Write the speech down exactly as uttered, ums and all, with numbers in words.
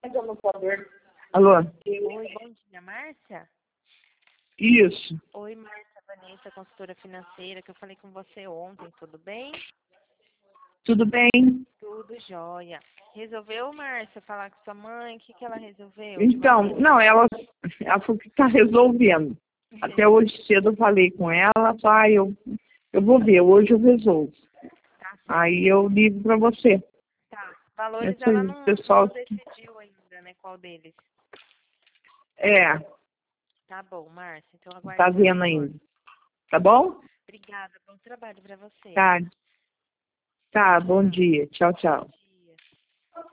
Alô? Oi, bom dia, Márcia? Isso. Oi, Márcia, Vanessa, consultora financeira, que eu falei com você ontem, tudo bem? Tudo bem? Tudo jóia. Resolveu, Márcia, falar com sua mãe? O que, que ela resolveu? Então, não, ela, ela falou que está resolvendo. Até hoje cedo eu falei com ela, só eu, eu vou ver, hoje eu resolvo. Tá, Aí eu ligo para você. tá. Valores Essa aí, ela não, pessoal. não decidiu ainda, né, qual deles. É, Tá bom, Márcia, então aguarde. tá vendo ainda. Tá bom? Obrigada, bom trabalho para você. Tá. Tá, bom dia. Tchau, tchau.